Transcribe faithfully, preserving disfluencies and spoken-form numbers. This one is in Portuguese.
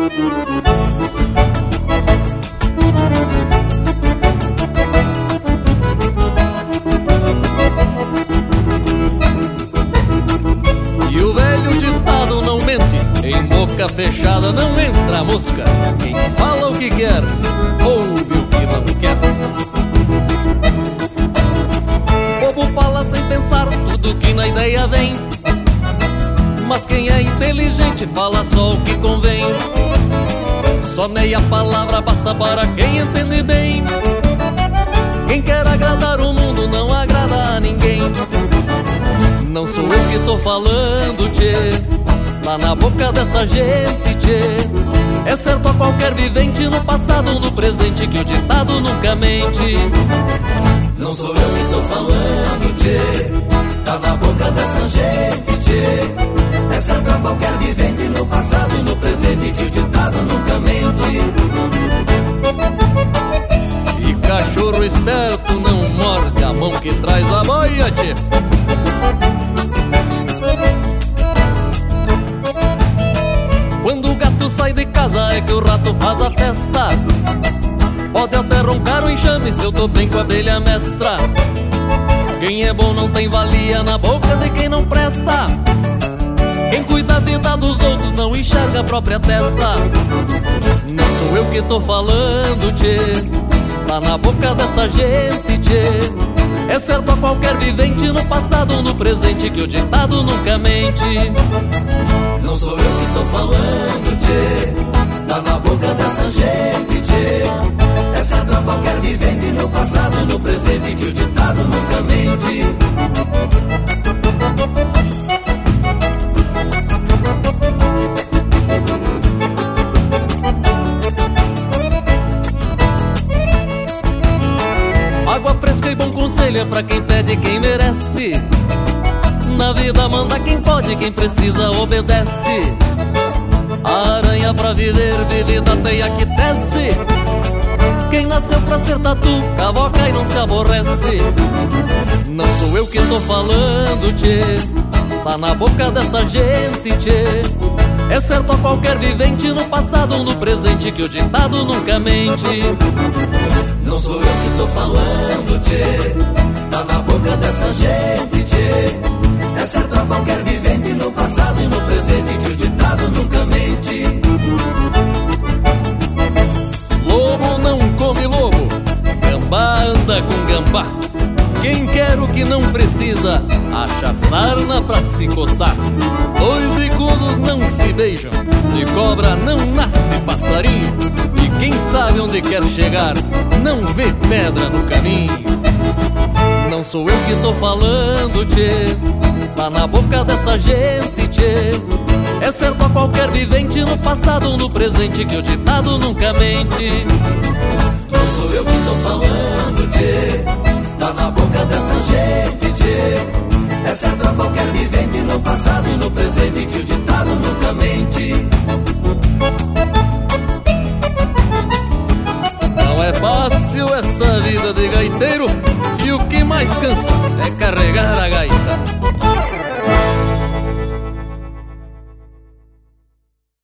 E o velho ditado não mente, em boca fechada não entra mosca. Quem fala o que quer, ouve o que não quer. Bobo fala sem pensar tudo que na ideia vem, mas quem é inteligente fala só o que convém. Só meia palavra basta para quem entende bem. Quem quer agradar o mundo não agrada a ninguém. Não sou eu que tô falando, tchê, lá na boca dessa gente, tchê. É certo a qualquer vivente, no passado, no presente, que o ditado nunca mente. Não sou eu que tô falando, tchê, tá na boca dessa gente, tchê. É certo a qualquer vivente, no passado e no presente, que o ditado nunca mente. E cachorro esperto não morde a mão que traz a boia, tchê. Quando o gato sai de casa é que o rato faz a festa. Pode até roncar o enxame se eu tô bem com a abelha mestra. Quem é bom não tem valia na boca de quem não presta. Quem cuida da vida dos outros não enxerga a própria testa. Não sou eu que tô falando, tchê, lá na boca dessa gente, tchê. É certo a qualquer vivente, no passado, no presente, que o ditado nunca mente. Não sou eu que tô falando, tchê, tá na boca dessa gente, tchê. É certo a qualquer vivente, no passado e no presente, que o ditado nunca mente. Água fresca e bom conselho é pra quem pede e quem merece. Na vida manda quem pode, quem precisa obedece. A aranha pra viver, vive da teia que tece. Quem nasceu pra ser tatu, cavoca e não se aborrece. Não sou eu que tô falando, tchê, tá na boca dessa gente, tchê. É certo a qualquer vivente, no passado ou no presente, que o ditado nunca mente. Não sou eu que tô falando, tchê, tá na boca dessa gente, tchê. É certo a qualquer vivente, no passado e no presente, que o ditado nunca mente. Lobo não come lobo, gambá anda com gambá. Quem quer o que não precisa, acha sarna pra se coçar. Dois bicudos não se beijam, de cobra não nasce passarinho. E quem sabe onde quer chegar, não vê pedra no caminho. Não sou eu que tô falando, tchê, tá na boca dessa gente, tchê. É certo a qualquer vivente, no passado ou no presente, que o ditado nunca mente. Não sou eu que tô falando, tchê, tá na boca dessa gente, tchê. É certo a qualquer vivente, no passado e no presente, que o ditado nunca mente. Não é fácil essa vida de gaiteiro, e o que mais cansa é carregar a gaita.